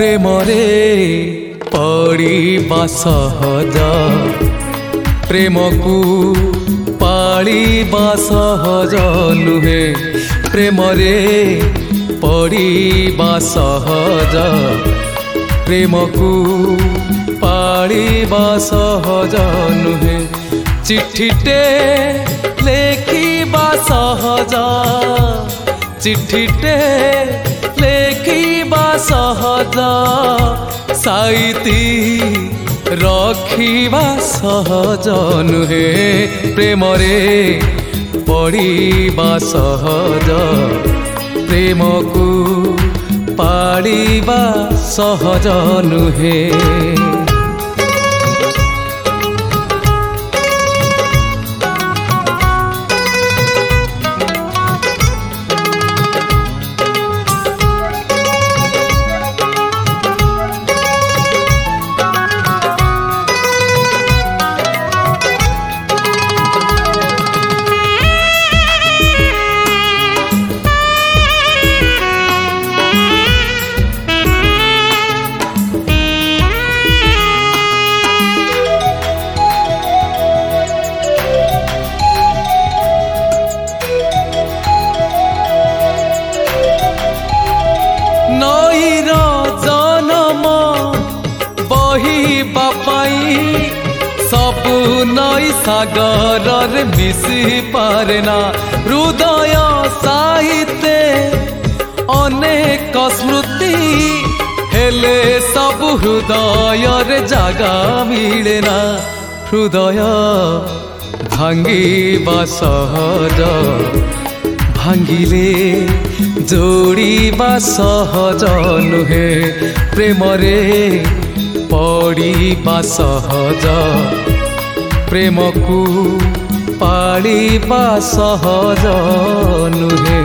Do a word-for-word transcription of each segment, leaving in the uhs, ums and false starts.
प्रेम रे पड़िबा सहज प्रेम को पालिबा सहज नुहे प्रेम रे पड़िबा सहज प्रेम को पालिबा सहज नुहे चिठीटे लेखिबा सहज चिठीटे लेखिबा सहज साइती रखिबा सहज नुहे प्रेम रे पड़िबा सहज प्रेम को पालिबा सहज नुहे। नईर जनम बहिबा पाई सबु नई सागर मिशी पारे ना हृदय साहित्य अनेक स्मृति हेले सबु हृदय जागा मिले ना हृदय भांगिबा सहज भांगिले जोड़िबा सहज नुहे प्रेम रे पड़िबा सहज प्रेम को पालिबा सहज नुहे।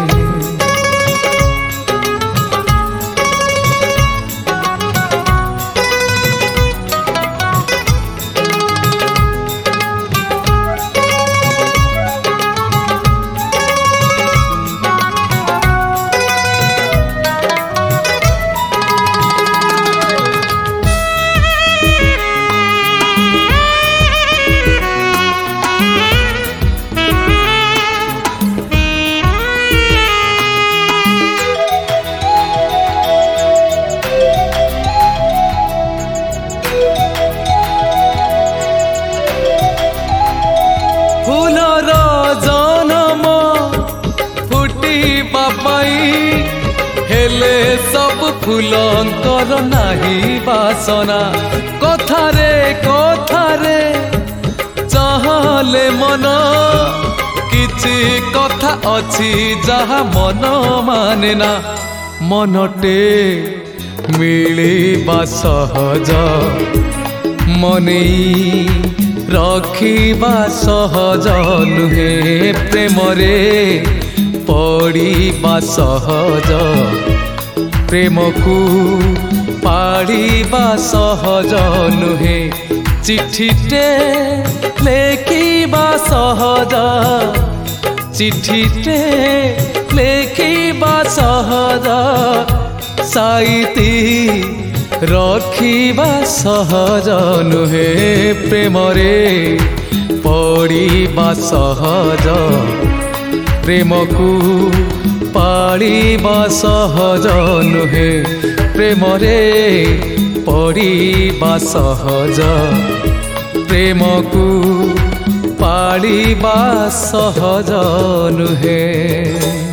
फूलर जनम फुटिबा पाई हेले सब फूलंकर नाही बासना कथारे कथारे चाहले मन किछि कथा अछि जहा मन माने ना मनटे मिलिबा सहज मने रखिबा सहज नुहे प्रेम रे पड़िबा सहज प्रेम को पालिबा सहज नुहे चिठीटे लेखिबा सहज चिठीटे लेखिबा सहज साइती रखिबा सहज नुहे प्रेम रे पड़िबा सहज प्रेम को पालिबा सहज नुहे प्रेम रे पड़िबा सहज प्रेम को पालिबा सहज नुहे।